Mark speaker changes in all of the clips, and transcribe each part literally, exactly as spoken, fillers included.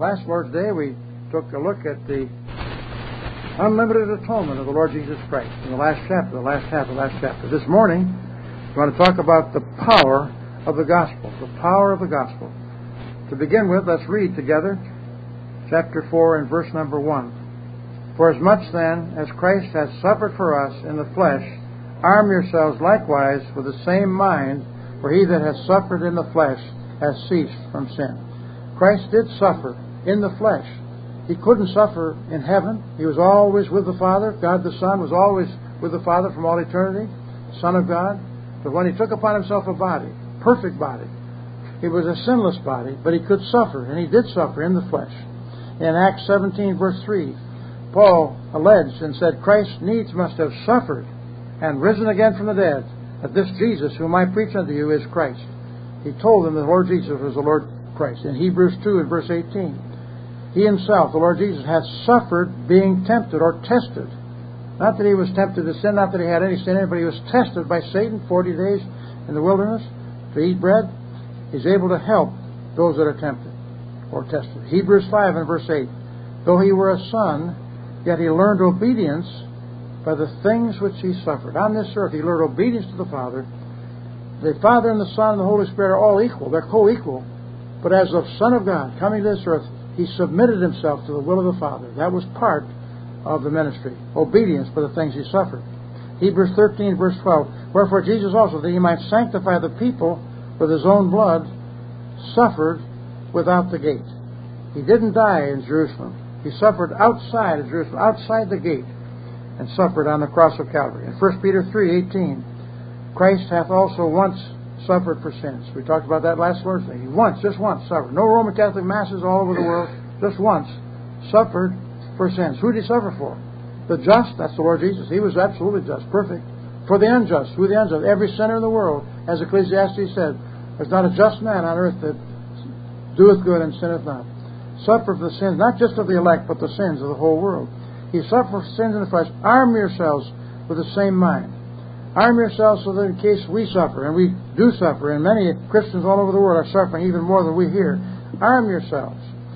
Speaker 1: last Lord's Day, we took a look at the unlimited atonement of the Lord Jesus Christ in the last chapter, the last half of the last chapter. This morning, we want to talk about the power of the gospel, the power of the gospel. To begin with, let's read together chapter four and verse number one. For as much then as Christ has suffered for us in the flesh, arm yourselves likewise with the same mind, for he that has suffered in the flesh has ceased from sin. Christ did suffer in the flesh. He couldn't suffer in heaven. He was always with the Father. God the Son was always with the Father from all eternity, Son of God. But when he took upon himself a body, perfect body, it was a sinless body, but he could suffer, and he did suffer in the flesh. In Acts seventeen, verse three, Paul alleged and said, Christ needs must have suffered and risen again from the dead, that this Jesus, whom I preach unto you, is Christ. He told them the Lord Jesus was the Lord Christ. In Hebrews two and verse eighteen, he himself, the Lord Jesus, hath suffered being tempted or tested. Not that he was tempted to sin, not that he had any sin in it, but he was tested by Satan forty days in the wilderness to eat bread. He's able to help those that are tempted or tested. Hebrews five and verse eight, though he were a son, yet he learned obedience by the things which he suffered. On this earth he learned obedience to the Father. The Father and the Son and the Holy Spirit are all equal. They're co-equal. But as the Son of God coming to this earth, he submitted himself to the will of the Father. That was part of the ministry. Obedience by the things he suffered. Hebrews thirteen verse twelve, wherefore Jesus also, that he might sanctify the people with his own blood, suffered without the gate. He didn't die in Jerusalem. He suffered outside of Jerusalem, outside the gate, and suffered on the cross of Calvary. In First Peter three eighteen, Christ hath also once suffered for sins. We talked about that last Lord's Day. He once, just once, suffered. No Roman Catholic masses all over the world, just once, suffered for sins. Who did he suffer for? The just, that's the Lord Jesus. He was absolutely just, perfect. For the unjust, who the unjust? Every sinner in the world, as Ecclesiastes said, there's not a just man on earth that doeth good and sinneth not. Suffer for the sins, not just of the elect, but the sins of the whole world. He suffered for sins in the flesh. Arm yourselves with the same mind. Arm yourselves so that in case we suffer, and we do suffer, and many Christians all over the world are suffering even more than we here, arm yourselves.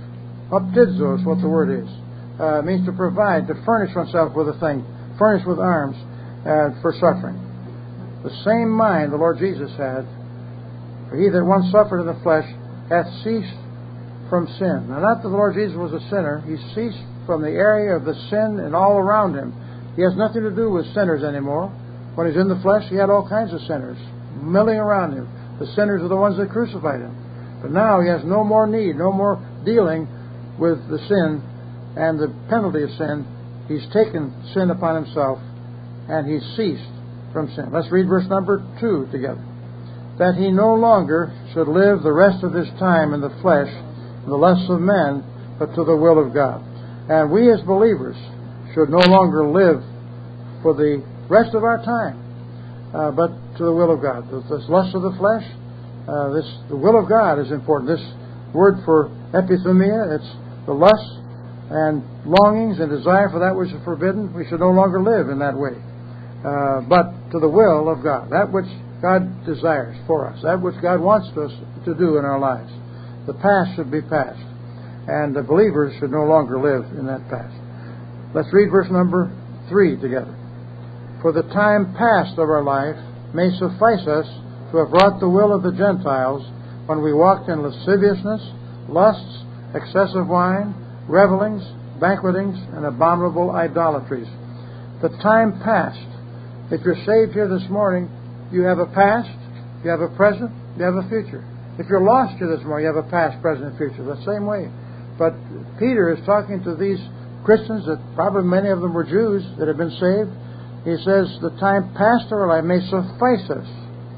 Speaker 1: Updidzo is what the word is. Uh, it means to provide, to furnish oneself with a thing, furnish with arms uh, for suffering. The same mind the Lord Jesus had, for he that once suffered in the flesh hath ceased from sin. Now, not that the Lord Jesus was a sinner. He ceased from the area of the sin and all around him. He has nothing to do with sinners anymore. When he's in the flesh, he had all kinds of sinners milling around him. The sinners are the ones that crucified him. But now he has no more need, no more dealing with the sin and the penalty of sin. He's taken sin upon himself, and he's ceased from sin. Let's read verse number two together. That he no longer should live the rest of his time in the flesh, the lusts of men, but to the will of God. And we as believers should no longer live for the rest of our time, uh, but to the will of God. This, this lust of the flesh, uh, this the will of God is important. This word for epithumia, it's the lust and longings and desire for that which is forbidden. We should no longer live in that way, uh, but to the will of God, that which God desires for us, that which God wants us to do in our lives. The past should be past, and the believers should no longer live in that past. Let's read verse number three together. For the time past of our life may suffice us to have wrought the will of the Gentiles when we walked in lasciviousness, lusts, excessive wine, revellings, banquetings, and abominable idolatries. The time past. If you're saved here this morning, you have a past, you have a present, you have a future. If you're lost here this morning, you have a past, present, and future. The same way. But Peter is talking to these Christians, that probably many of them were Jews that have been saved. He says, the time past of our life may suffice us.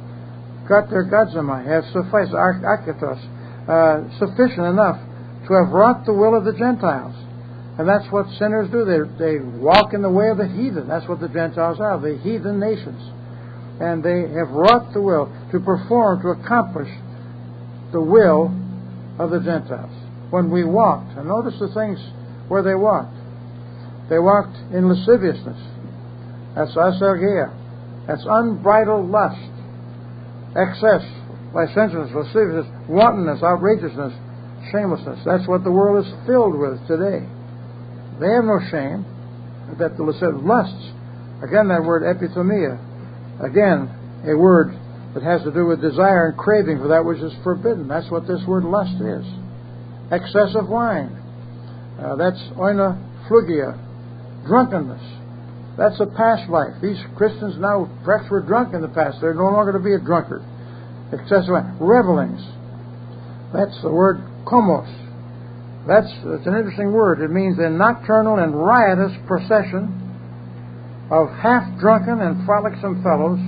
Speaker 1: Got their godzamai, have sufficed, arkatos, uh, sufficient enough to have wrought the will of the Gentiles. And that's what sinners do. They, they walk in the way of the heathen. That's what the Gentiles are, the heathen nations. And they have wrought the will to perform, to accomplish the will of the Gentiles. When we walked, and notice the things where they walked. They walked in lasciviousness. That's asergia. That's unbridled lust, excess, licentiousness, lasciviousness, wantonness, outrageousness, shamelessness. That's what the world is filled with today. They have no shame. That the lusts. Again, that word epithumia. Again, a word that has to do with desire and craving for that which is forbidden. That's what this word lust is. Excessive wine. Uh, that's oinophagia. Drunkenness. That's a past life. These Christians now perhaps were drunk in the past. They're no longer to be a drunkard. Excessive wine. Revelings. That's the word komos. That's, that's an interesting word. It means a nocturnal and riotous procession of half-drunken and frolicsome fellows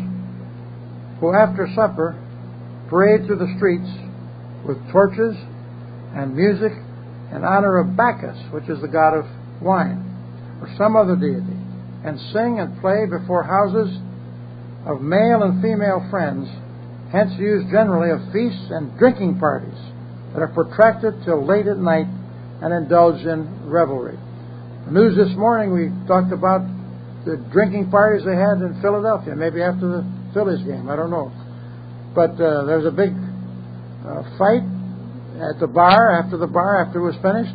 Speaker 1: who, after supper, parade through the streets with torches and music in honor of Bacchus, which is the god of wine, or some other deity, and sing and play before houses of male and female friends, hence used generally of feasts and drinking parties that are protracted till late at night and indulge in revelry. The news this morning, we talked about the drinking parties they had in Philadelphia, maybe after the Phillies game, I don't know. But uh, there was a big uh, fight at the bar, after the bar, after it was finished,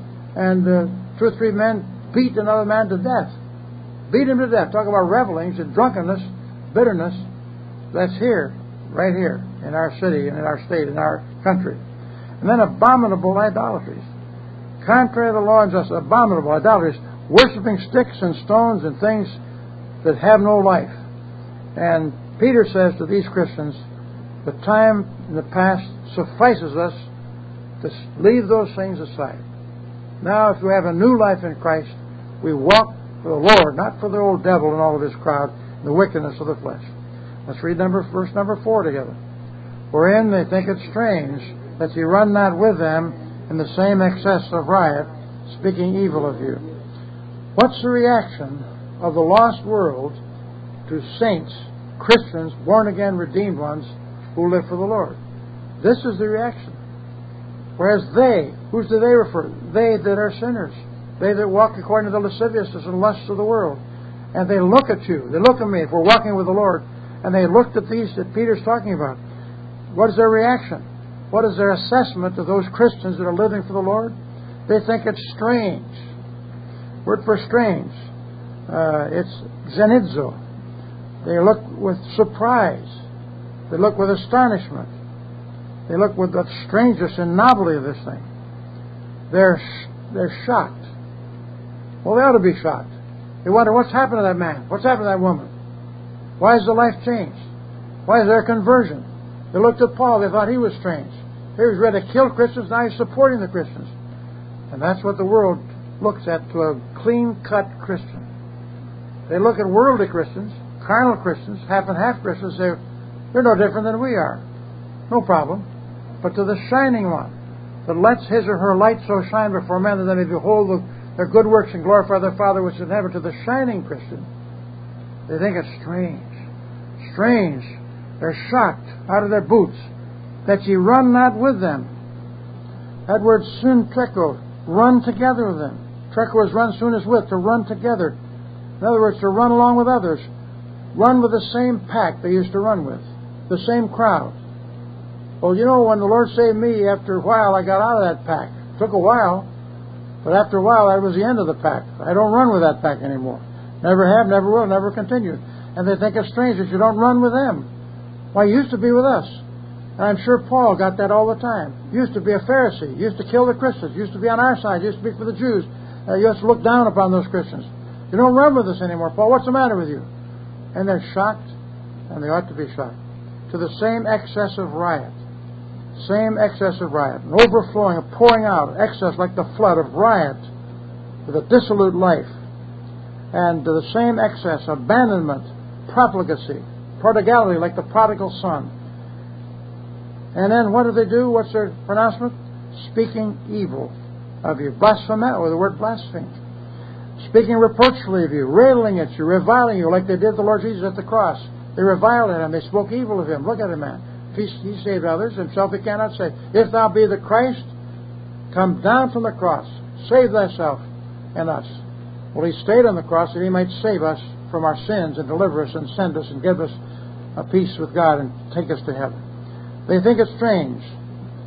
Speaker 1: and uh, two or three men beat another man to death. Beat him to death. Talk about revelings and drunkenness, bitterness. That's here, right here, in our city and in our state, in our country. And then abominable idolatries. Contrary to the law and justice, abominable idolatries, worshiping sticks and stones and things that have no life. And Peter says to these Christians, the time in the past suffices us to leave those things aside. Now, if we have a new life in Christ, we walk for the Lord, not for the old devil and all of his crowd, the wickedness of the flesh. Let's read number, verse number four together. Wherein they think it strange that ye run not with them in the same excess of riot, speaking evil of you. What's the reaction of the lost world to saints, Christians, born-again, redeemed ones, who live for the Lord? This is the reaction. Whereas they, whose do they refer? They that are sinners. They that walk according to the lasciviousness and lusts of the world. And they look at you. They look at me if we're walking with the Lord. And they looked at these that Peter's talking about. What is their reaction? What is their assessment of those Christians that are living for the Lord? They think it's strange. Word for strange. Uh, it's xenidzo. They look with surprise. They look with astonishment. They look with the strangeness and novelty of this thing. They're, they're shocked. Well, they ought to be shocked. They wonder, what's happened to that man? What's happened to that woman? Why has the life changed? Why is there a conversion? They looked at Paul. They thought he was strange. He was ready to kill Christians. Now he's supporting the Christians. And that's what the world looks at to a clean-cut Christian. They look at worldly Christians, carnal Christians, half and half Christians, say, they're no different than we are. No problem. But to the shining one, that lets his or her light so shine before men that they may behold the, their good works and glorify their Father which is in heaven, to the shining Christian, they think it's strange. Strange. They're shocked out of their boots that ye run not with them. That word sun treko, run together with them. Treko is run, soon as with, to run together. In other words, to run along with others. Run with the same pack they used to run with. The same crowd. Well, you know, when the Lord saved me, after a while I got out of that pack. It took a while, but after a while that was the end of the pack. I don't run with that pack anymore. Never have, never will, never continue. And they think it's strange that you don't run with them. Why, you used to be with us. And I'm sure Paul got that all the time. Used to be a Pharisee. Used to kill the Christians. Used to be on our side. Used to be for the Jews. Uh, you used to look down upon those Christians. You don't run with us anymore, Paul. What's the matter with you? And they're shocked, and they ought to be shocked. To the same excess of riot. Same excess of riot. An overflowing, a pouring out, excess like the flood of riot with a dissolute life. And to the same excess, abandonment, profligacy, prodigality like the prodigal son. And then what do they do? What's their pronouncement? Speaking evil of you. Blasphema, or the word blaspheme. Speaking reproachfully of you, railing at you, reviling you like they did the Lord Jesus at the cross. They reviled at him. They spoke evil of him. Look at him, man. He, he saved others. Himself he cannot save. If thou be the Christ, come down from the cross. Save thyself and us. Well, he stayed on the cross that he might save us from our sins and deliver us and send us and give us a peace with God and take us to heaven. They think it's strange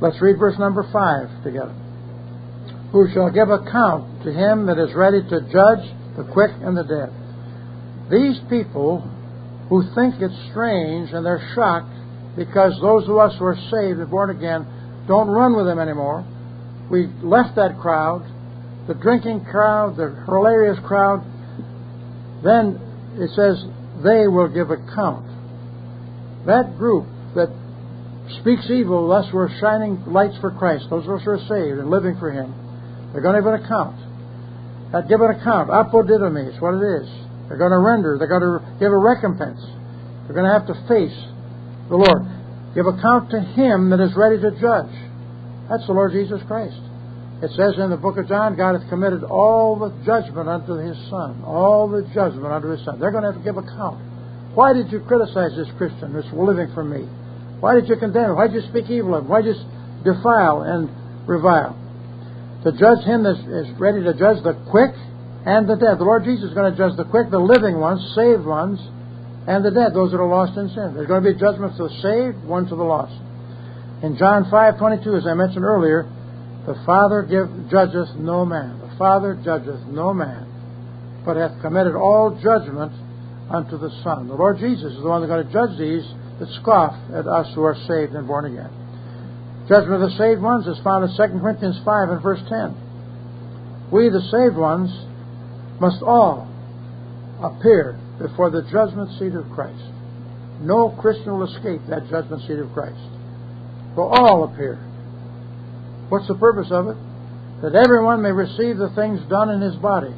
Speaker 1: Let's read verse number five together. Who shall give account to him that is ready to judge the quick and the dead. These people who think it's strange and they're shocked because those of us who are saved and born again don't run with him anymore. We left that crowd, the drinking crowd, the hilarious crowd. Then it says they will give account. That group that speaks evil, thus we're shining lights for Christ. Those of us who are saved and living for him, they're going to give an account. That give an account. Apodidomi is what it is. They're going to render. They're going to give a recompense. They're going to have to face the Lord. Give account to him that is ready to judge. That's the Lord Jesus Christ. It says in the book of John, God hath committed all the judgment unto his Son. All the judgment unto his Son. They're going to have to give account. Why did you criticize this Christian that's living for me? Why did you condemn him? Why did you speak evil of him? Why did you defile and revile? To judge him that is ready to judge the quick and the dead. The Lord Jesus is going to judge the quick, the living ones, saved ones, and the dead, those that are lost in sin. There's going to be judgment to the saved, one to the lost. In John five twenty-two, as I mentioned earlier, the Father give, judgeth no man. The Father judgeth no man, but hath committed all judgment unto the Son. The Lord Jesus is the one that's going to judge these that scoff at us who are saved and born again. Judgment of the saved ones is found in Second Corinthians five and verse ten. We, the saved ones, must all appear before the judgment seat of Christ. No Christian will escape that judgment seat of Christ. We'll all appear. What's the purpose of it? That everyone may receive the things done in his body.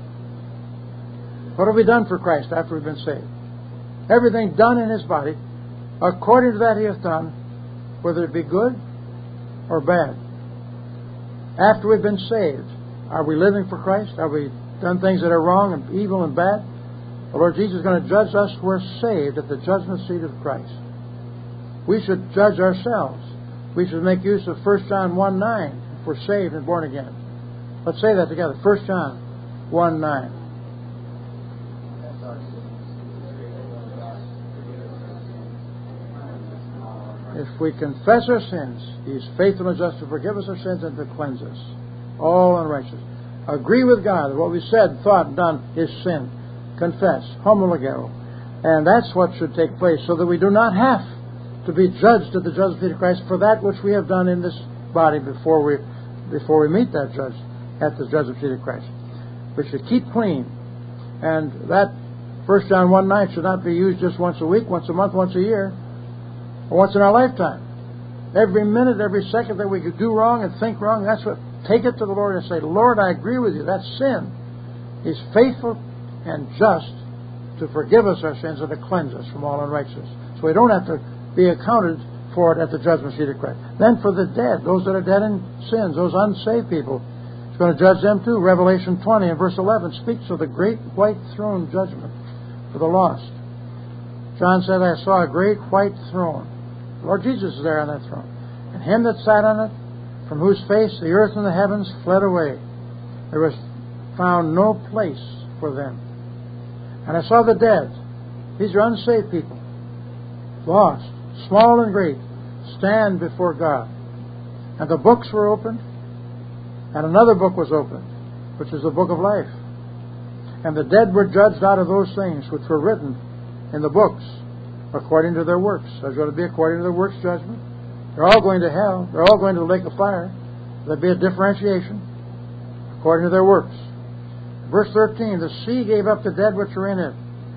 Speaker 1: What have we done for Christ after we've been saved? Everything done in his body, according to that he hath done, whether it be good or bad. After we've been saved, are we living for Christ? Are we done things that are wrong and evil and bad? The Lord Jesus is going to judge us who are saved at the judgment seat of Christ. We should judge ourselves. We should make use of First John one nine if we're saved and born again. Let's say that together. First John one nine. If we confess our sins, he is faithful and just to forgive us our sins and to cleanse us. All unrighteous. Agree with God that what we said, thought, and done is sin. Confess. Homologeo. And that's what should take place, so that we do not have to be judged at the judgment seat of Christ for that which we have done in this body before we before we meet that judge at the judgment seat of Christ. We should keep clean. And that First John one nine should not be used just once a week, once a month, once a year, or once in our lifetime. Every minute, every second that we could do wrong and think wrong, that's what, take it to the Lord and say, Lord, I agree with you. That's sin. He's faithful and just to forgive us our sins and to cleanse us from all unrighteousness. So we don't have to be accounted for it at the judgment seat of Christ. Then for the dead, those that are dead in sins, those unsaved people, He's going to judge them too. Revelation twenty and verse eleven speaks of the great white throne judgment for the lost. John said, I saw a great white throne. The Lord Jesus is there on that throne. And him that sat on it, from whose face the earth and the heavens fled away. There was found no place for them. And I saw the dead. These are unsaved people. Lost, small and great, stand before God. And the books were opened, and another book was opened, which is the book of life. And the dead were judged out of those things which were written in the books, according to their works. There's going to be according to their works judgment. They're all going to hell. They're all going to the lake of fire. There'll be a differentiation according to their works. Verse thirteen, the sea gave up the dead which were in it.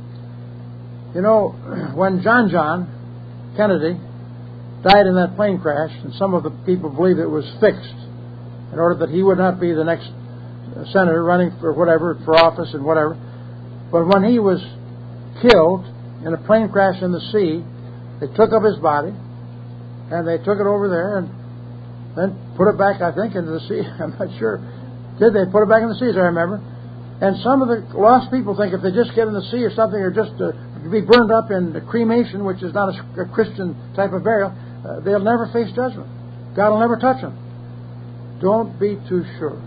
Speaker 1: You know, when John John Kennedy died in that plane crash, and some of the people believe it was fixed in order that he would not be the next senator running for whatever, for office and whatever. But when he was killed in a plane crash in the sea, they took up his body and they took it over there and then put it back, I think, into the sea. I'm not sure. Did they put it back in the sea, as I remember? And some of the lost people think if they just get in the sea or something, or just uh, be burned up in cremation, which is not a, a Christian type of burial, uh, they'll never face judgment. God will never touch them. Don't be too sure.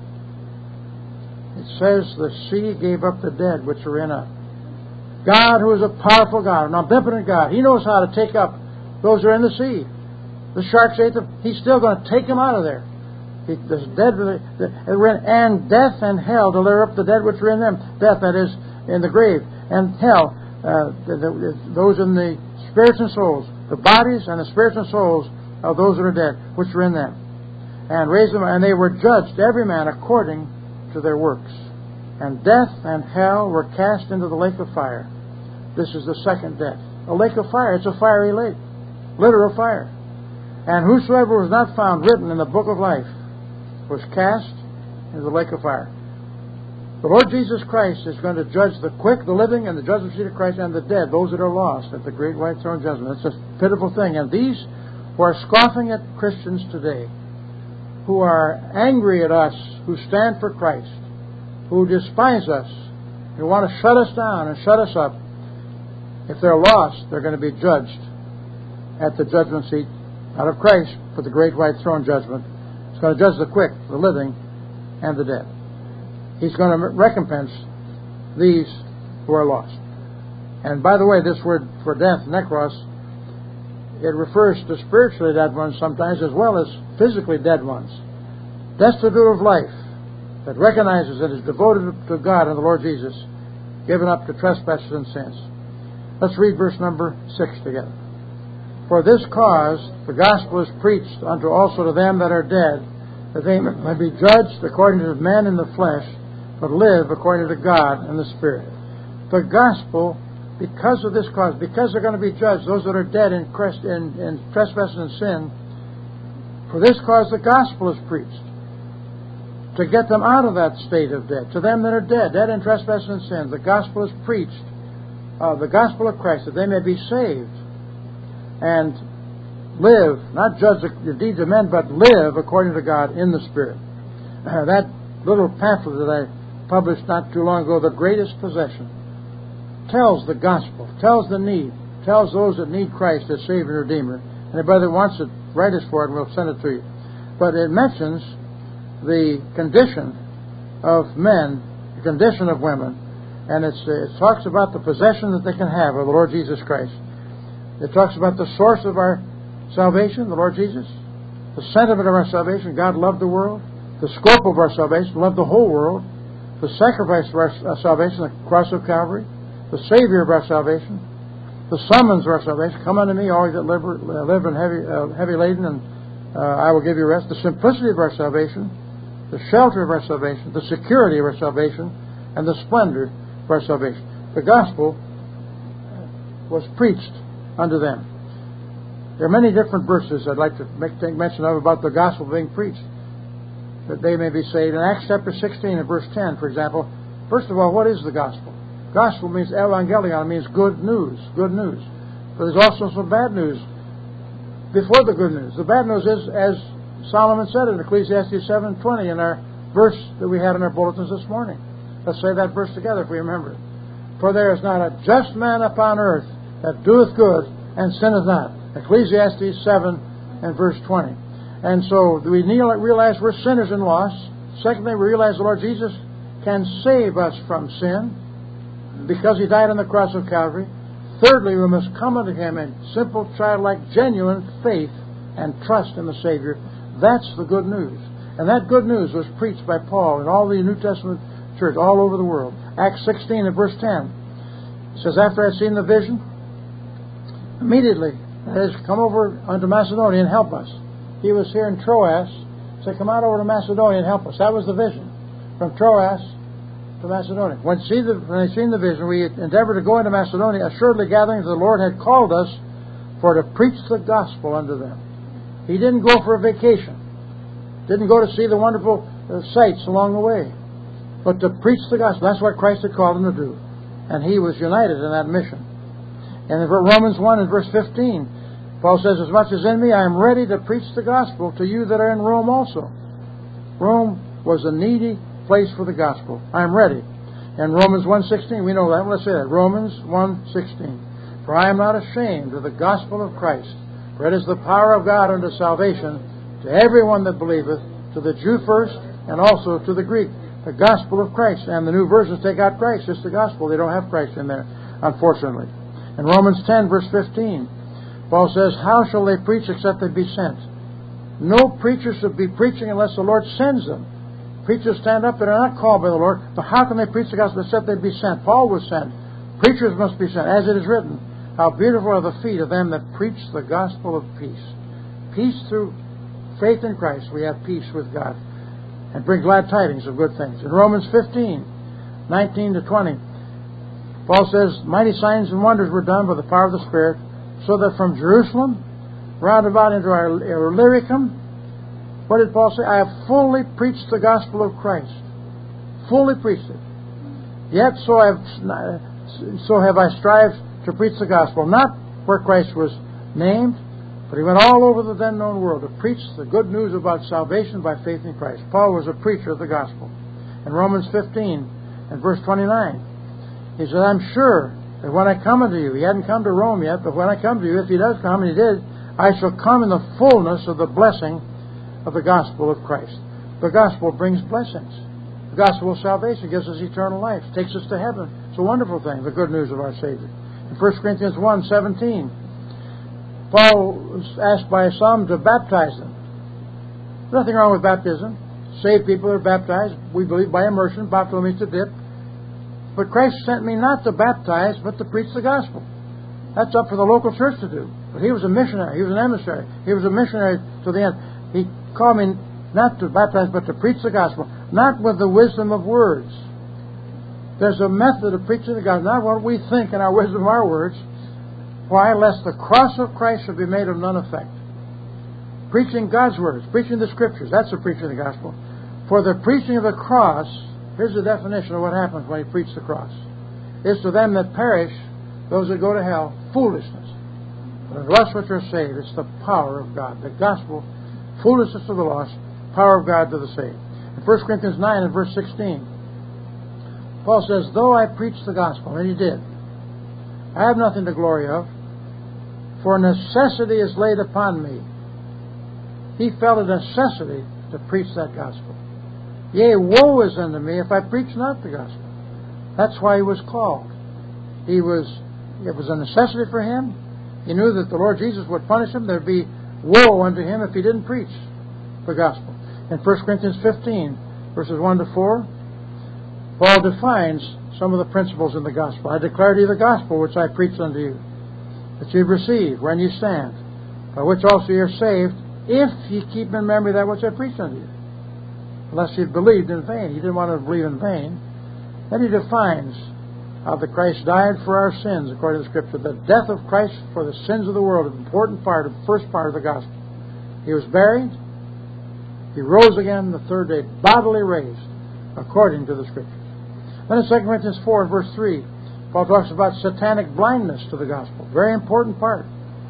Speaker 1: It says the sea gave up the dead which are in it. God, who is a powerful God, an omnipotent God, He knows how to take up those who are in the sea. The sharks ate them. He's still going to take them out of there. He, the dead, the, the, and death and hell deliver up the dead which are in them. Death, that is, in the grave. And hell, uh, the, the, those in the spirits and souls. The bodies and the spirits and souls of those that are dead, which are in them. And raised them, and they were judged, every man according to their works. And death and hell were cast into the lake of fire. This is the second death. A lake of fire. It's a fiery lake. Literal fire. And whosoever was not found written in the book of life was cast into the lake of fire. The Lord Jesus Christ is going to judge the quick, the living, and the judgment seat of Christ, and the dead, those that are lost at the great white throne judgment. It's a pitiful thing. And these who are scoffing at Christians today, who are angry at us, who stand for Christ, who despise us, who want to shut us down and shut us up, if they're lost, they're going to be judged at the judgment seat out of Christ for the great white throne judgment. He's going to judge the quick, the living, and the dead. He's going to recompense these who are lost. And by the way, this word for death, necros, it refers to spiritually dead ones sometimes as well as physically dead ones. Destitute of life, that recognizes and is devoted to God and the Lord Jesus, given up to trespasses and sins. Let's read verse number six together. For this cause the gospel is preached unto also to them that are dead, that they may be judged according to men in the flesh, but live according to God in the Spirit. The gospel, because of this cause, because they're going to be judged, those that are dead in, Christ, in, in trespass and sin, for this cause the gospel is preached, to get them out of that state of death. To them that are dead, dead in trespass and sin, the gospel is preached, uh, the gospel of Christ, that they may be saved and live, not judge the deeds of men, but live according to God in the Spirit. Uh, that little pamphlet that I published not too long ago, The Greatest Possession, tells the gospel, tells the need, tells those that need Christ as Savior and Redeemer. Anybody that wants it, write us for it and we'll send it to you. But it mentions the condition of men, the condition of women, and it's, it talks about the possession that they can have of the Lord Jesus Christ. It talks about the source of our salvation, the Lord Jesus, the sentiment of our salvation, God loved the world, the scope of our salvation, loved the whole world, the sacrifice of our salvation, the cross of Calvary, the Savior of our salvation, the summons of our salvation, come unto me, all you that live, live and heavy, uh, heavy laden, and uh, I will give you rest, the simplicity of our salvation, the shelter of our salvation, the security of our salvation, and the splendor of our salvation. The gospel was preached unto them. There are many different verses I'd like to make take mention of about the gospel being preached, that they may be saved. In Acts chapter sixteen and verse ten, for example, first of all, what is the gospel? Gospel means evangelion, means good news, good news. But there's also some bad news before the good news. The bad news is, as Solomon said in Ecclesiastes seven twenty in our verse that we had in our bulletins this morning. Let's say that verse together if we remember it. For there is not a just man upon earth that doeth good and sinneth not. Ecclesiastes seven and verse twenty. And so we realize we're sinners and lost. Secondly, we realize the Lord Jesus can save us from sin because He died on the cross of Calvary. Thirdly, we must come unto Him in simple, childlike, genuine faith and trust in the Savior. That's the good news. And that good news was preached by Paul in all the New Testament church all over the world. Acts sixteen and verse ten. It says, after I had seen the vision, immediately, that is, come over unto Macedonia and help us. He was here in Troas. Said, come out over to Macedonia and help us. That was the vision. From Troas to Macedonia. When, see the, when they seen the vision, we endeavored to go into Macedonia, assuredly gathering that the Lord had called us for to preach the gospel unto them. He didn't go for a vacation. Didn't go to see the wonderful uh, sights along the way. But to preach the gospel. That's what Christ had called him to do. And he was united in that mission. And in Romans one and verse fifteen, Paul says, as much as in me, I am ready to preach the gospel to you that are in Rome also. Rome was a needy place for the gospel. I am ready. And Romans one sixteen, we know that. Let's say that. Romans one sixteen. For I am not ashamed of the gospel of Christ, for it is the power of God unto salvation to everyone that believeth, to the Jew first, and also to the Greek. The gospel of Christ. And the new versions take out Christ. It's the gospel. They don't have Christ in there, unfortunately. In Romans ten, verse fifteen, Paul says, how shall they preach except they be sent? No preacher should be preaching unless the Lord sends them. Preachers stand up that are not called by the Lord, but how can they preach the gospel except they be sent? Paul was sent. Preachers must be sent, as it is written, how beautiful are the feet of them that preach the gospel of peace. Peace through faith in Christ. We have peace with God. And bring glad tidings of good things. In Romans fifteen, nineteen to twenty, Paul says, mighty signs and wonders were done by the power of the Spirit, so that from Jerusalem, round about into our Illyricum, what did Paul say? I have fully preached the gospel of Christ. Fully preached it. Yet so I have, so have I strived to preach the gospel, not where Christ was named, but he went all over the then known world to preach the good news about salvation by faith in Christ. Paul was a preacher of the gospel. In Romans fifteen and verse twenty-nine, he said, I'm sure that when I come unto you, he hadn't come to Rome yet, but when I come to you, if he does come, and he did, I shall come in the fullness of the blessing of the gospel of Christ. The gospel brings blessings. The gospel of salvation gives us eternal life, takes us to heaven. It's a wonderful thing, the good news of our Savior. In First Corinthians one seventeen, Paul was asked by some to baptize them. There's nothing wrong with baptism. Saved people are baptized, we believe, by immersion. Baptism means to dip. But Christ sent me not to baptize, but to preach the gospel. That's up for the local church to do. But he was a missionary. He was an emissary. He was a missionary to the end. He called me not to baptize, but to preach the gospel. Not with the wisdom of words. There's a method of preaching the gospel. Not what we think in our wisdom of our words. Why? Lest the cross of Christ should be made of none effect. Preaching God's words. Preaching the Scriptures. That's the preaching of the gospel. For the preaching of the cross, here's the definition of what happens when you preach the cross. It's to them that perish, those that go to hell, foolishness. But unto us which are saved, it's the power of God. The gospel, foolishness to the lost, power of God to the saved. In First Corinthians nine and verse sixteen, Paul says, though I preach the gospel, and he did, I have nothing to glory of, for necessity is laid upon me. He felt a necessity to preach that gospel. Yea, woe is unto me if I preach not the gospel. That's why he was called. He was, it was a necessity for him. He knew that the Lord Jesus would punish him. There'd be woe unto him if he didn't preach the gospel. In First Corinthians fifteen, verses one to four, Paul defines some of the principles in the gospel. I declare to you the gospel which I preached unto you, that ye receive, wherein ye stand, by which also ye are saved, if ye keep in memory that which I preached unto you. Unless ye believed in vain. He didn't want to believe in vain. Then he defines how the Christ died for our sins, according to the Scripture. The death of Christ for the sins of the world, an important part, the first part of the gospel. He was buried. He rose again the third day, bodily raised, according to the Scriptures. Then in Second Corinthians four, verse three, Paul talks about satanic blindness to the gospel. Very important part.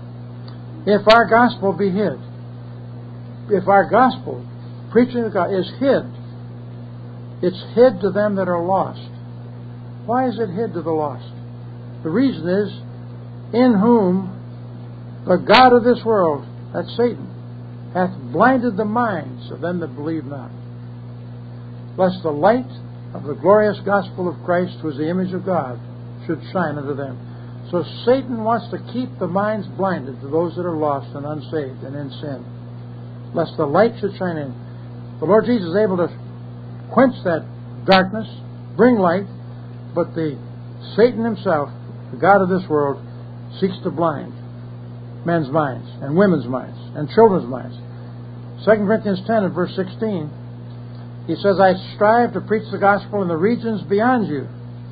Speaker 1: If our gospel be hid, if our gospel, preaching the gospel, is hid, it's hid to them that are lost. Why is it hid to the lost? The reason is, in whom the God of this world, that's Satan, hath blinded the minds of them that believe not, lest the light of the glorious gospel of Christ, who is the image of God, should shine unto them. So Satan wants to keep the minds blinded to those that are lost and unsaved and in sin, lest the light should shine in. The Lord Jesus is able to quench that darkness, bring light, but the Satan himself, the God of this world, seeks to blind men's minds and women's minds and children's minds. Second Corinthians ten and verse sixteen, he says, I strive to preach the gospel in the regions beyond you.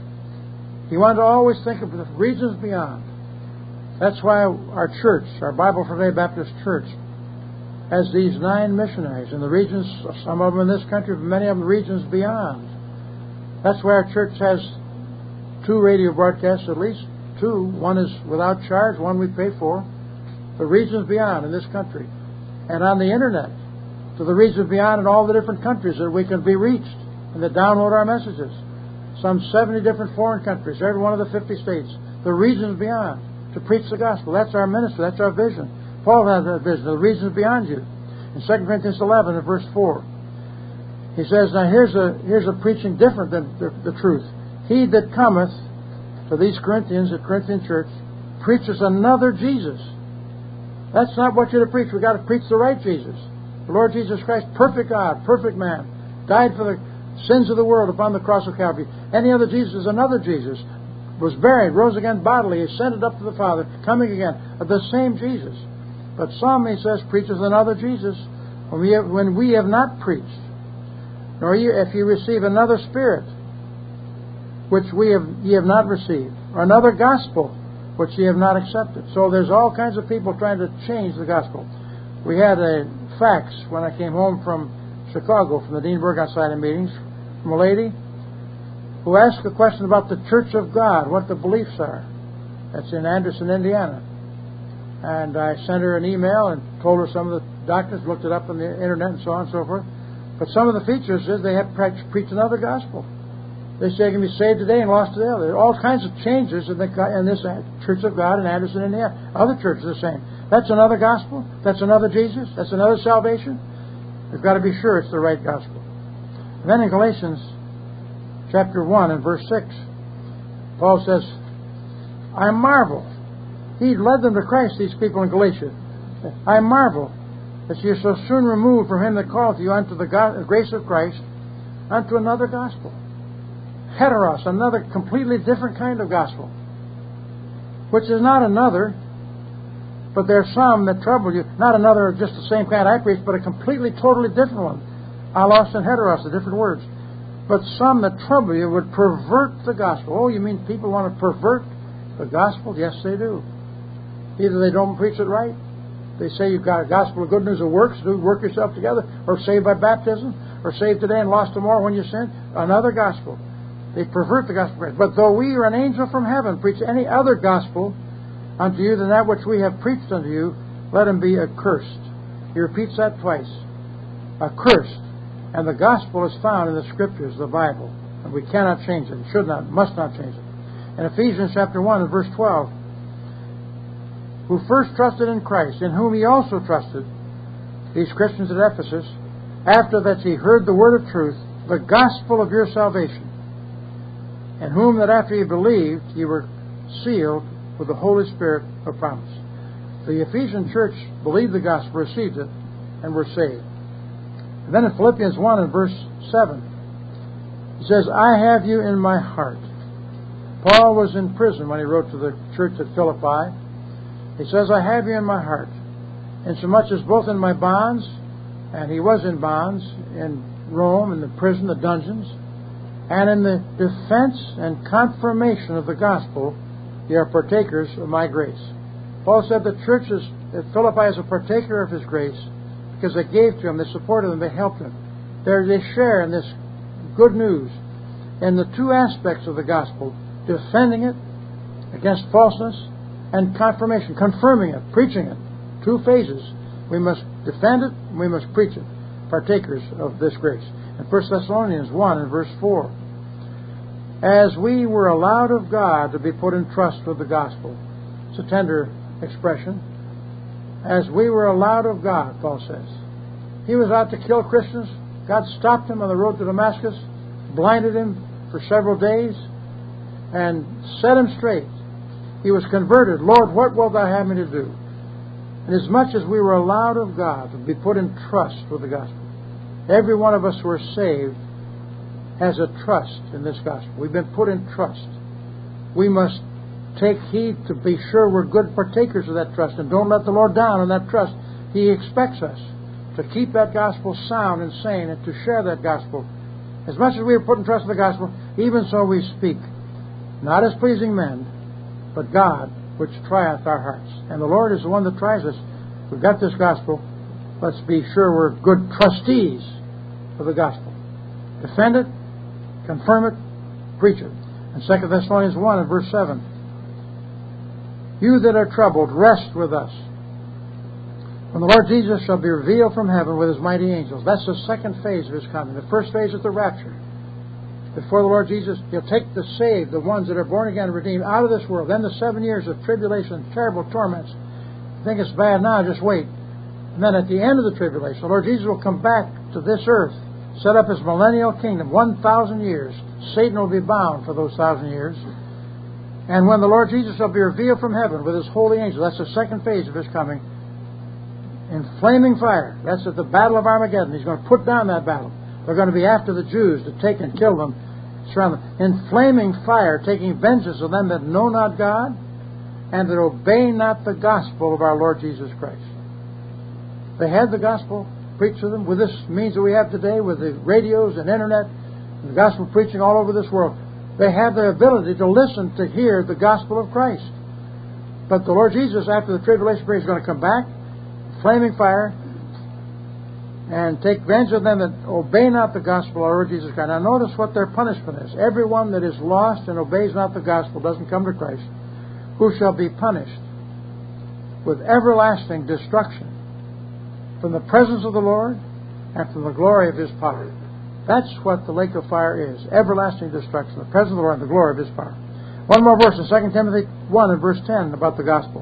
Speaker 1: He wanted to always think of the regions beyond. That's why our church, our Bible for Today Baptist Church, has these nine missionaries in the regions, some of them in this country, but many of them regions beyond. That's why our church has two radio broadcasts, at least two. One is without charge, one we pay for. The regions beyond in this country. And on the internet, to the regions beyond in all the different countries that we can be reached and that download our messages. Some seventy different foreign countries, every one of the fifty states. The regions beyond, to preach the gospel. That's our ministry, that's our vision. Paul has that vision, the regions beyond you. In Second Corinthians eleven and verse four, he says, now here's a here's a preaching different than the, the truth. He that cometh to these Corinthians, the Corinthian church, preaches another Jesus. That's not what you're to preach. We've got to preach the right Jesus. The Lord Jesus Christ, perfect God, perfect man, died for the sins of the world upon the cross of Calvary. Any other Jesus is another Jesus. Was buried, rose again bodily, ascended up to the Father, coming again. The same Jesus. But some, he says, preaches another Jesus when we have, when we have not preached. Nor you, if you receive another Spirit, which we have ye have not received, or another gospel, which ye have not accepted. So there's all kinds of people trying to change the gospel. We had a fax when I came home from Chicago, from the Dean Burgon Society meetings, from a lady who asked a question about the Church of God, what the beliefs are. That's in Anderson, Indiana. And I sent her an email and told her some of the doctors, looked it up on the internet and so on and so forth. But some of the features is they have to preach another gospel. They say you can be saved today and lost today. There are all kinds of changes in, the, in this Church of God in Anderson, Indiana. Other churches are saying, that's another gospel, that's another Jesus, that's another salvation. We've got to be sure it's the right gospel. And then in Galatians chapter one and verse six, Paul says, I marvel. He led them to Christ, these people in Galatia. I marvel that ye are so soon removed from him that calleth you unto the God, grace of Christ, unto another gospel. Heteros, another completely different kind of gospel, which is not another, but there are some that trouble you. Not another, just the same kind I preach, but a completely, totally different one. Allos and heteros, the different words. But some that trouble you would pervert the gospel. Oh, you mean people want to pervert the gospel? Yes, they do. Either they don't preach it right. They say you've got a gospel of good news of works, do work yourself together, or saved by baptism, or saved today and lost tomorrow when you sin. Another gospel. They pervert the gospel. But though we or an angel from heaven preach any other gospel unto you than that which we have preached unto you, let him be accursed. He repeats that twice. Accursed. And the gospel is found in the Scriptures, the Bible. And we cannot change it. Should not, must not change it. In Ephesians chapter one and verse twelve, who first trusted in Christ, in whom ye also trusted, these Christians at Ephesus, after that ye heard the word of truth, the gospel of your salvation, in whom that after ye believed, ye were sealed with the Holy Spirit of promise. The Ephesian church believed the gospel, received it, and were saved. And then in Philippians one and verse seven, he says, I have you in my heart. Paul was in prison when he wrote to the church at Philippi. He says, I have you in my heart, insomuch as both in my bonds, and he was in bonds in Rome, in the prison, the dungeons, and in the defense and confirmation of the gospel, ye are partakers of my grace. Paul said the churches at Philippi is a partaker of his grace because they gave to him, they supported him, they helped him. They're, they share in this good news in the two aspects of the gospel, defending it against falseness and confirmation, confirming it, preaching it. Two phases. We must defend it, and we must preach it. Partakers of this grace. In First Thessalonians one and verse four, as we were allowed of God to be put in trust with the gospel. It's a tender expression. As we were allowed of God, Paul says. He was out to kill Christians. God stopped him on the road to Damascus, blinded him for several days, and set him straight. He was converted. Lord, what wilt thou have me to do? And as much as we were allowed of God to be put in trust with the gospel, every one of us who are saved has a trust in this gospel. We've been put in trust. We must take heed to be sure we're good partakers of that trust and don't let the Lord down on that trust. He expects us to keep that gospel sound and sane and to share that gospel. As much as we are put in trust in the gospel, even so we speak, not as pleasing men, but God, which trieth our hearts. And the Lord is the one that tries us. We've got this gospel. Let's be sure we're good trustees of the gospel. Defend it, confirm it, preach it. And Second Thessalonians one and verse seven. You that are troubled, rest with us, when the Lord Jesus shall be revealed from heaven with his mighty angels. That's the second phase of his coming. The first phase is the rapture. Before the Lord Jesus, he'll take the saved, the ones that are born again and redeemed, out of this world. Then the seven years of tribulation, terrible torments. You think it's bad now, just wait. And then at the end of the tribulation, the Lord Jesus will come back to this earth, set up his millennial kingdom, one thousand years. Satan will be bound for those thousand years. And when the Lord Jesus shall be revealed from heaven with his holy angels, that's the second phase of his coming, in flaming fire. That's at the Battle of Armageddon. He's going to put down that battle. They're going to be after the Jews to take and kill them, surround them. In flaming fire, taking vengeance of them that know not God and that obey not the gospel of our Lord Jesus Christ. They had the gospel preached to them with this means that we have today, with the radios and internet and the gospel preaching all over this world. They have the ability to listen, to hear the gospel of Christ. But the Lord Jesus, after the tribulation period, is going to come back, flaming fire, and take vengeance of them that obey not the gospel of our Lord Jesus Christ. Now notice what their punishment is. Everyone that is lost and obeys not the gospel, doesn't come to Christ, who shall be punished with everlasting destruction from the presence of the Lord and from the glory of His power. That's what the lake of fire is. Everlasting destruction, the presence of the Lord and the glory of His power. One more verse in Second Timothy one and verse ten about the gospel.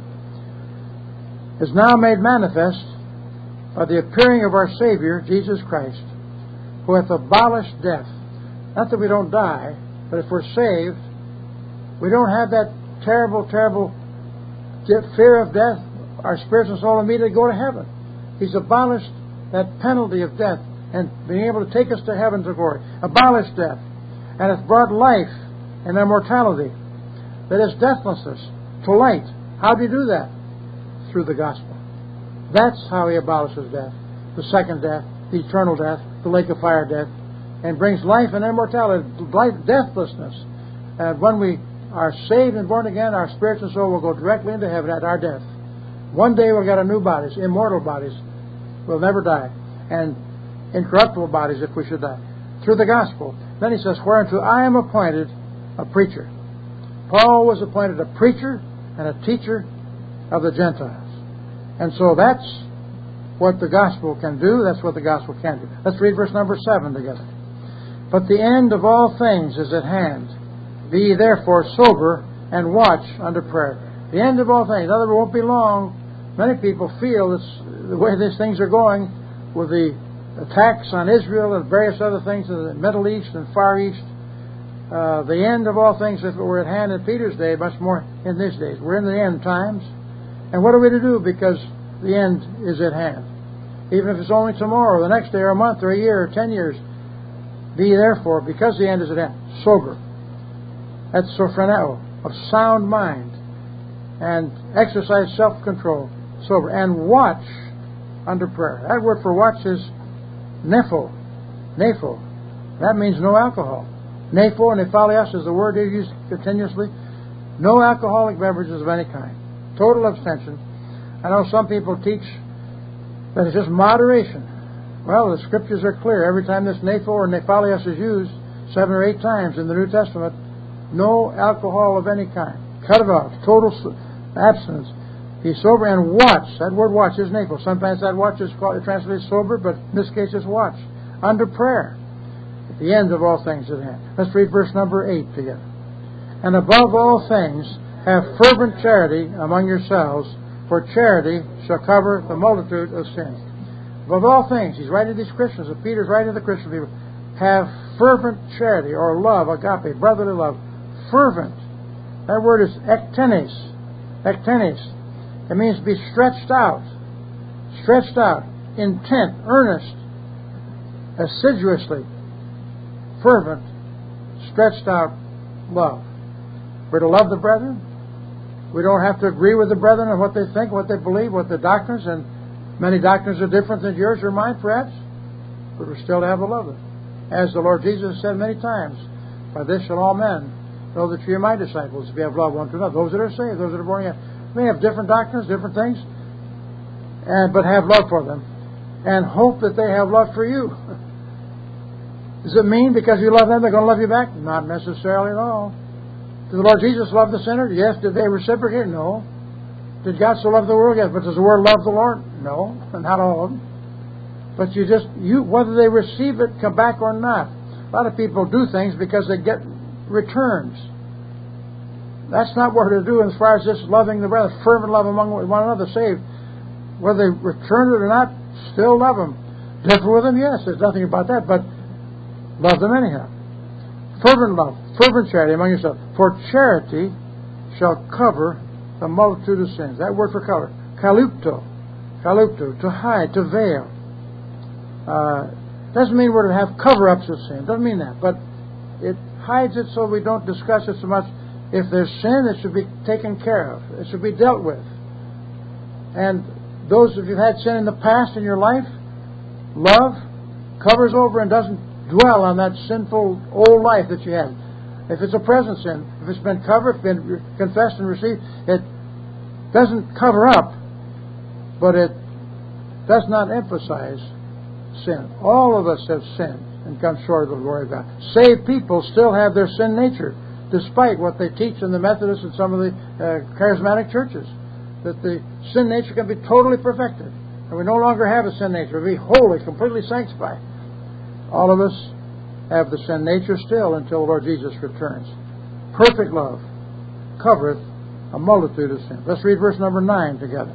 Speaker 1: Is now made manifest by the appearing of our Savior, Jesus Christ, who hath abolished death. Not that we don't die, but if we're saved, we don't have that terrible, terrible fear of death. Our spirits and soul immediately go to heaven. He's abolished that penalty of death and being able to take us to heaven to glory. Abolished death. And hath brought life and immortality, that is deathlessness, to light. How do you do that? Through the gospel. That's how He abolishes death. The second death, the eternal death, the lake of fire death, and brings life and immortality, life, deathlessness. And when we are saved and born again, our spirit and soul will go directly into heaven at our death. One day we'll get a new bodies, immortal bodies. We'll never die. And incorruptible bodies if we should die. Through the gospel. Then he says, whereunto I am appointed a preacher. Paul was appointed a preacher and a teacher of the Gentiles. And so that's what the gospel can do. That's what the gospel can do. Let's read verse number seven together. But the end of all things is at hand. Be ye therefore sober and watch unto prayer. The end of all things. In other words, it won't be long. Many people feel this, the way these things are going with the attacks on Israel and various other things in the Middle East and Far East. Uh, the end of all things that were at hand in Peter's day, much more in these days. We're in the end times. And what are we to do? Because the end is at hand. Even if it's only tomorrow, or the next day, or a month, or a year, or ten years. Be therefore, because the end is at hand, sober. That's sophroneo, of sound mind. And exercise self-control, sober. And watch under prayer. That word for watch is nepho. Nepho. That means no alcohol. Nepho and nephalios is the word they use continuously. No alcoholic beverages of any kind. Total abstention. I know some people teach that it's just moderation. Well, the scriptures are clear. Every time this nepho or nephalios is used, seven or eight times in the New Testament, no alcohol of any kind. Cut it off. Total abstinence. Be sober and watch. That word watch is nepho. Sometimes that watch is called, translated sober, but in this case it's watch. Under prayer. At the end of all things at hand. Let's read verse number eight together. And above all things, have fervent charity among yourselves, for charity shall cover the multitude of sins. Above all things, he's writing to these Christians, and Peter's writing to the Christian people, have fervent charity, or love, agape, brotherly love. Fervent. That word is ektenes. Ektenes. It means to be stretched out. Stretched out. Intent. Earnest. Assiduously. Fervent. Stretched out love. We're to love the brethren. We don't have to agree with the brethren on what they think, what they believe, what the doctrines, and many doctrines are different than yours or mine, perhaps. But we're still to have the love of them. As the Lord Jesus said many times, by this shall all men know that you are my disciples, if you have love one to another. Those that are saved, those that are born again. May have different doctrines, different things, and but have love for them. And hope that they have love for you. Does it mean because you love them, they're going to love you back? Not necessarily at all. Did the Lord Jesus love the sinner? Yes. Did they reciprocate? No. Did God so love the world? Yes. But does the world love the Lord? No. Not all of them. But you just, you whether they receive it, come back or not. A lot of people do things because they get returns. That's not what we're to do as far as just loving the brethren, fervent love among one another, saved. Whether they return it or not, still love them. Differ with them? Yes. There's nothing about that. But love them anyhow. Fervent love, fervent charity among yourselves. For charity shall cover the multitude of sins. That word for cover, kalupto. kalupto, to hide, to veil. Uh, doesn't mean we're to have cover-ups of sin. Doesn't mean that. But it hides it so we don't discuss it so much. If there's sin, it should be taken care of. It should be dealt with. And those of you who've had sin in the past in your life, love covers over and doesn't dwell on that sinful old life that you had. If it's a present sin, if it's been covered, been confessed and received, it doesn't cover up, but it does not emphasize sin. All of us have sinned and come short of the glory of God. Saved people still have their sin nature, despite what they teach in the Methodists and some of the uh, charismatic churches, that the sin nature can be totally perfected. And we no longer have a sin nature. We be holy, completely sanctified. All of us have the sin nature still until the Lord Jesus returns. Perfect love covereth a multitude of sins. Let's read verse number nine together.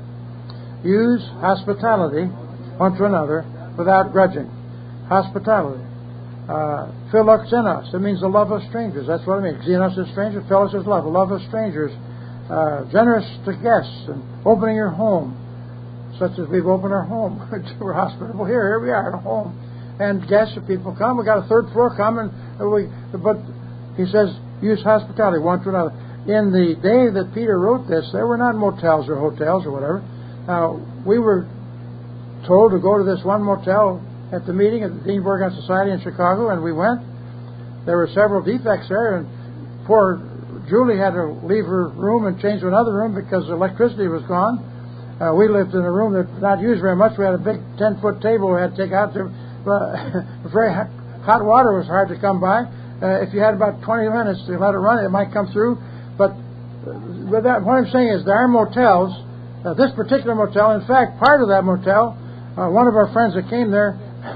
Speaker 1: Use hospitality one to another without grudging. Hospitality. Uh, philoxenos. It means the love of strangers. That's what it means. Xenos is stranger. Philos is love. The love of strangers. Uh, generous to guests and opening your home, such as we've opened our home. We're hospitable here. Here we are at home. And guests, if people come, we got a third floor coming. We, but he says, use hospitality one to another. In the day that Peter wrote this, there were not motels or hotels or whatever. Now, we were told to go to this one motel at the meeting at the Dean Borgon Society in Chicago, and we went. There were several defects there, and poor Julie had to leave her room and change to another room because the electricity was gone. Uh, we lived in a room that's not used very much. We had a big ten-foot table we had to take out there. Uh, very hot, hot water was hard to come by. Uh, if you had about twenty minutes to let it run, it might come through. But with that, what I'm saying is there are motels. Uh, this particular motel, in fact, part of that motel, uh, one of our friends that came there,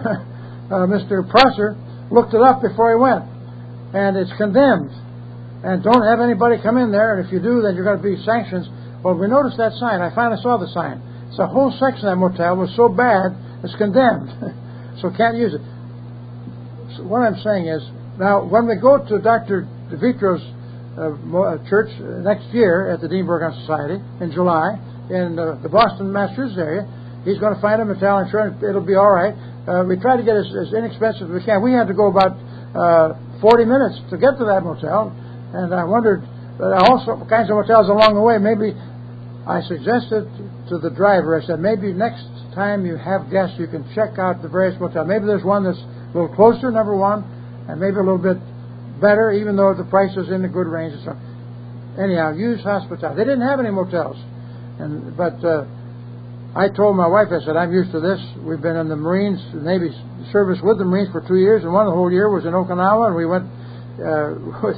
Speaker 1: uh, Mister Prosser, looked it up before he went. And it's condemned. And don't have anybody come in there. And if you do, then you're going to be sanctions. Well, we noticed that sign. I finally saw the sign. So the whole section of that motel was so bad, it's condemned. So can't use it. So what I'm saying is, now when we go to Doctor DeVitro's uh, church next year at the Dean Borgon Society in July in uh, the Boston, Massachusetts area, he's going to find a motel. I'm sure it'll be all right. Uh, we try to get as, as inexpensive as we can. We had to go about uh, forty minutes to get to that motel, and I wondered uh, all kinds of motels along the way. Maybe I suggested to the driver, I said, maybe next time you have guests, you can check out the various motels. Maybe there's one that's a little closer, number one, and maybe a little bit better, even though the price is in the good range. And so, anyhow, use hospitality. They didn't have any motels, and but uh, I told my wife, I said, I'm used to this. We've been in the Marines, the Navy service with the Marines for two years, and one of the whole year was in Okinawa, and we went uh, with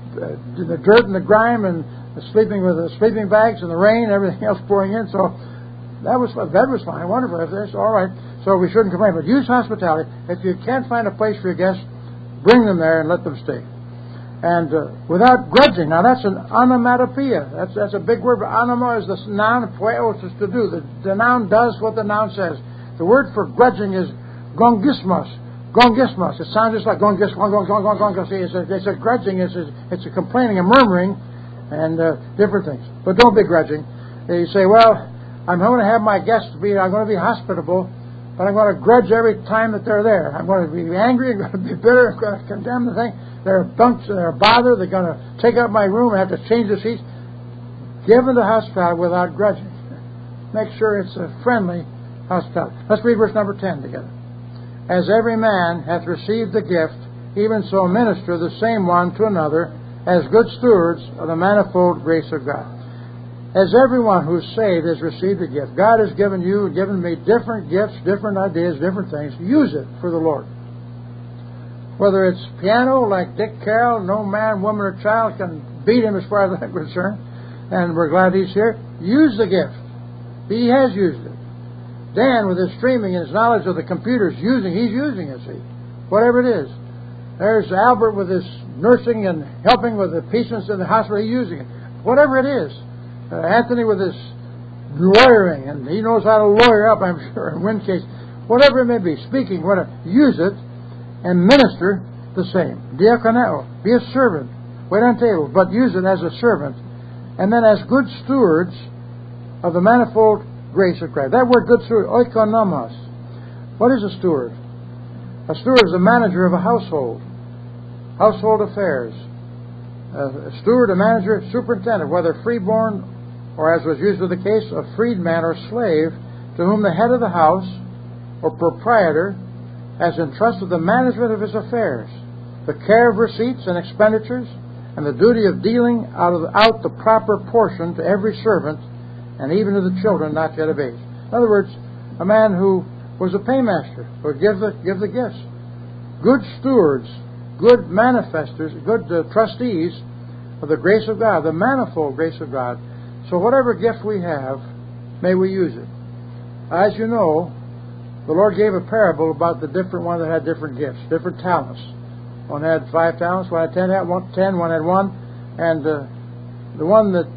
Speaker 1: uh, the dirt and the grime and sleeping with the sleeping bags and the rain and everything else pouring in. So that was the bed was fine, wonderful. If this all right, so we shouldn't complain. But use hospitality. If you can't find a place for your guests, bring them there and let them stay. And uh, without grudging. Now that's an onomatopoeia. That's that's a big word. But onoma is the noun. Poeos is to do. The, the noun does what the noun says. The word for grudging is gongismos. Gongismos. It sounds just like gongis, gong, gong, gong, gong, gong. It's a, it's a grudging. It's a, it's a complaining, a murmuring, and uh, different things. But don't be grudging. You say, well, I'm going to have my guests be, I'm going to be hospitable, but I'm going to grudge every time that they're there. I'm going to be angry, I'm going to be bitter, I'm going to condemn the thing. They're bunks, they're a bother, they're going to take up my room, I have to change the seats. Give them the hospitality without grudging. Make sure it's a friendly hospitality. Let's read verse number ten together. As every man hath received the gift, even so minister the same one to another, as good stewards of the manifold grace of God. As everyone who's saved has received a gift. God has given you, given me different gifts, different ideas, different things. Use it for the Lord. Whether it's piano, like Dick Carroll, no man, woman, or child can beat him as far as I'm concerned. And we're glad he's here. Use the gift. He has used it. Dan, with his streaming and his knowledge of the computers, using, he's using it, see. Whatever it is. There's Albert with his nursing and helping with the patients in the hospital, he's using it. Whatever it is. Uh, Anthony with his lawyering, and he knows how to lawyer up, I'm sure, in win case. Whatever it may be, speaking, whatever, use it and minister the same. Diakoneo, be a servant. Wait on table, but use it as a servant. And then as good stewards of the manifold grace of Christ. That word good steward, oikonomos. What is a steward? A steward is a manager of a household, household affairs. A steward, a manager, superintendent, whether freeborn or, as was usually the case, a freedman or slave, to whom the head of the house or proprietor has entrusted the management of his affairs, the care of receipts and expenditures, and the duty of dealing out, of, out the proper portion to every servant, and even to the children not yet of age. In other words, a man who was a paymaster, would give the, give the gifts. Good stewards, good manifestors, good uh, trustees of the grace of God, the manifold grace of God. So whatever gift we have, may we use it. As you know, the Lord gave a parable about the different one that had different gifts, different talents. One had five talents, one had ten, one, ten one had one, and uh, the one that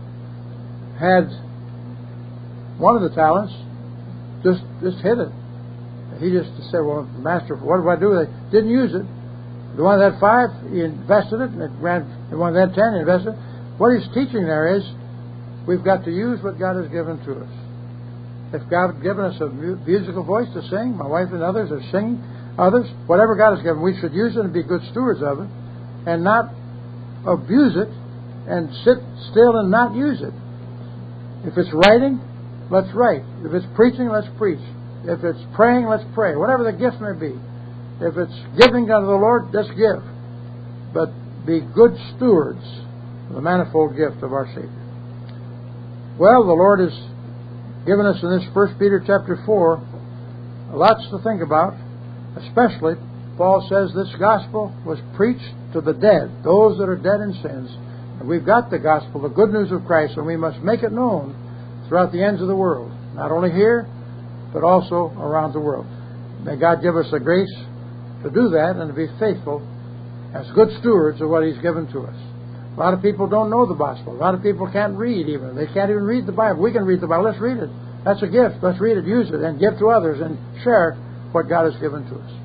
Speaker 1: had one of the talents just just hid it. He just said, well, Master, what do I do with it? Didn't use it. The one that had five, he invested it, and it ran. The one that had ten, he invested it. What he's teaching there is, we've got to use what God has given to us. If God has given us a musical voice to sing, my wife and others are singing, others, whatever God has given, we should use it and be good stewards of it, and not abuse it, and sit still and not use it. If it's writing, let's write. If it's preaching, let's preach. If it's praying, let's pray. Whatever the gift may be. If it's giving unto the Lord, let's give. But be good stewards of the manifold gift of our Savior. Well, the Lord has given us in this First Peter chapter four lots to think about. Especially, Paul says this gospel was preached to the dead, those that are dead in sins. And we've got the gospel, the good news of Christ, and we must make it known throughout the ends of the world. Not only here, but also around the world. May God give us the grace to do that and to be faithful as good stewards of what He's given to us. A lot of people don't know the gospel. A lot of people can't read even. They can't even read the Bible. We can read the Bible. Let's read it. That's a gift. Let's read it, use it, and give to others and share what God has given to us.